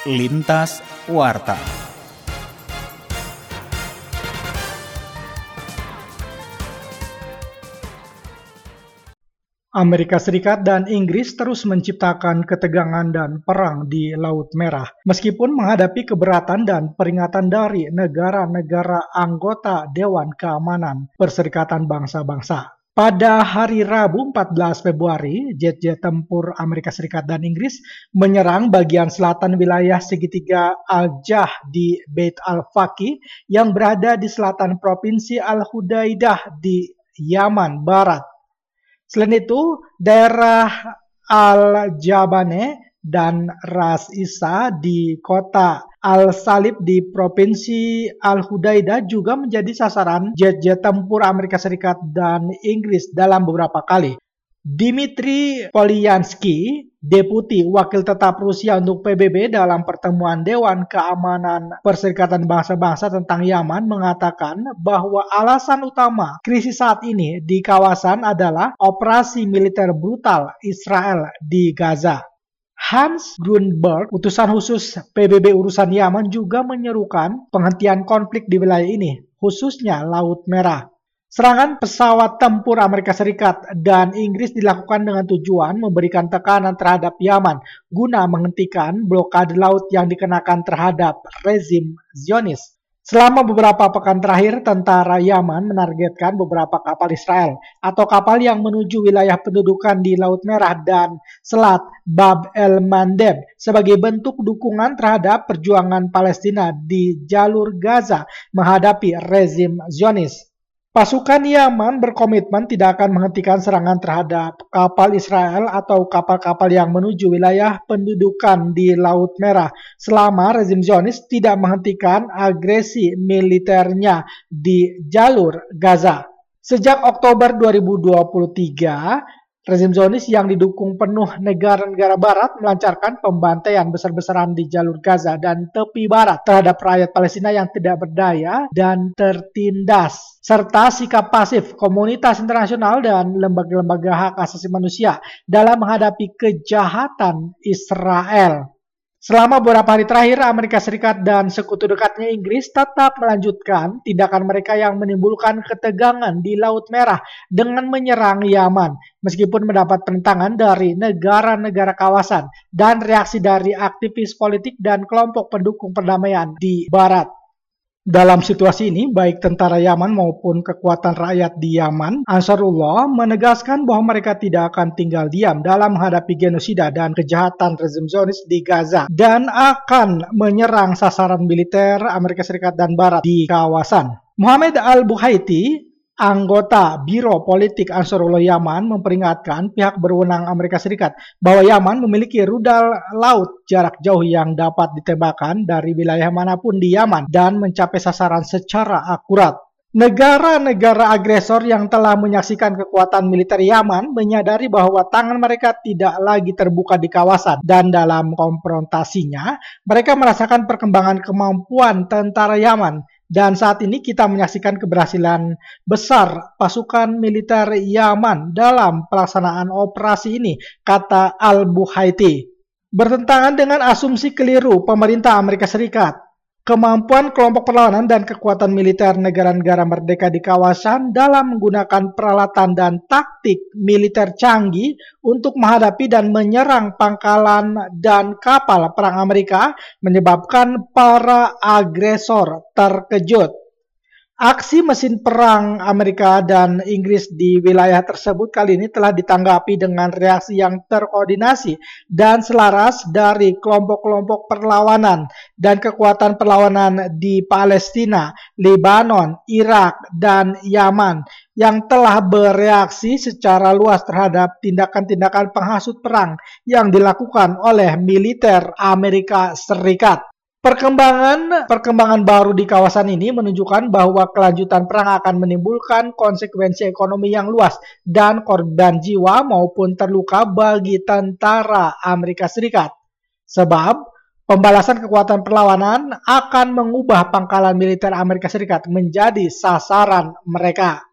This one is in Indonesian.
Lintas Warta. Amerika Serikat dan Inggris terus menciptakan ketegangan dan perang di Laut Merah. Meskipun menghadapi keberatan dan peringatan dari negara-negara anggota Dewan Keamanan Perserikatan Bangsa-Bangsa. Pada hari Rabu 14 Februari, jet-jet tempur Amerika Serikat dan Inggris menyerang bagian selatan wilayah segitiga Al-Jah di Beit al-Faqih yang berada di selatan Provinsi Al-Hudaidah di Yaman Barat. Selain itu, daerah Al-Jabane dan Ras Isa di kota Al-Salib di Provinsi Al-Hudaidah juga menjadi sasaran jet-jet tempur Amerika Serikat dan Inggris dalam beberapa kali. Dmitry Polyansky, Deputi Wakil Tetap Rusia untuk PBB dalam pertemuan Dewan Keamanan Perserikatan Bangsa-Bangsa tentang Yaman mengatakan bahwa alasan utama krisis saat ini di kawasan adalah operasi militer brutal Israel di Gaza. Hans Grundberg, utusan khusus PBB urusan Yaman, juga menyerukan penghentian konflik di wilayah ini, khususnya Laut Merah. Serangan pesawat tempur Amerika Serikat dan Inggris dilakukan dengan tujuan memberikan tekanan terhadap Yaman guna menghentikan blokade laut yang dikenakan terhadap rezim Zionis. Selama beberapa pekan terakhir, tentara Yaman menargetkan beberapa kapal Israel atau kapal yang menuju wilayah pendudukan di Laut Merah dan Selat Bab el-Mandeb sebagai bentuk dukungan terhadap perjuangan Palestina di jalur Gaza menghadapi rezim Zionis. Pasukan Yaman berkomitmen tidak akan menghentikan serangan terhadap kapal Israel atau kapal-kapal yang menuju wilayah pendudukan di Laut Merah selama rezim Zionis tidak menghentikan agresi militernya di jalur Gaza. Sejak Oktober 2023, rezim Zionis yang didukung penuh negara-negara barat melancarkan pembantaian besar-besaran di jalur Gaza dan tepi barat terhadap rakyat Palestina yang tidak berdaya dan tertindas, serta sikap pasif komunitas internasional dan lembaga-lembaga hak asasi manusia dalam menghadapi kejahatan Israel. Selama beberapa hari terakhir, Amerika Serikat dan sekutu dekatnya Inggris tetap melanjutkan tindakan mereka yang menimbulkan ketegangan di Laut Merah dengan menyerang Yaman, meskipun mendapat penentangan dari negara-negara kawasan dan reaksi dari aktivis politik dan kelompok pendukung perdamaian di Barat. Dalam situasi ini, baik tentara Yaman maupun kekuatan rakyat di Yaman, Ansarullah, menegaskan bahwa mereka tidak akan tinggal diam dalam menghadapi genosida dan kejahatan rezim Zionis di Gaza dan akan menyerang sasaran militer Amerika Serikat dan Barat di kawasan. Muhammad al-Buhaiti, anggota Biro Politik Ansarullah Yaman, memperingatkan pihak berwenang Amerika Serikat bahwa Yaman memiliki rudal laut jarak jauh yang dapat ditembakkan dari wilayah manapun di Yaman dan mencapai sasaran secara akurat. Negara-negara agresor yang telah menyaksikan kekuatan militer Yaman menyadari bahwa tangan mereka tidak lagi terbuka di kawasan dan dalam konfrontasinya mereka merasakan perkembangan kemampuan tentara Yaman. Dan saat ini kita menyaksikan keberhasilan besar pasukan militer Yaman dalam pelaksanaan operasi ini, kata al-Buhaiti. Bertentangan dengan asumsi keliru pemerintah Amerika Serikat, kemampuan kelompok perlawanan dan kekuatan militer negara-negara merdeka di kawasan dalam menggunakan peralatan dan taktik militer canggih untuk menghadapi dan menyerang pangkalan dan kapal perang Amerika menyebabkan para agresor terkejut. Aksi mesin perang Amerika dan Inggris di wilayah tersebut kali ini telah ditanggapi dengan reaksi yang terkoordinasi dan selaras dari kelompok-kelompok perlawanan dan kekuatan perlawanan di Palestina, Lebanon, Irak, dan Yaman yang telah bereaksi secara luas terhadap tindakan-tindakan penghasut perang yang dilakukan oleh militer Amerika Serikat. Perkembangan baru di kawasan ini menunjukkan bahwa kelanjutan perang akan menimbulkan konsekuensi ekonomi yang luas dan korban jiwa maupun terluka bagi tentara Amerika Serikat. Sebab pembalasan kekuatan perlawanan akan mengubah pangkalan militer Amerika Serikat menjadi sasaran mereka.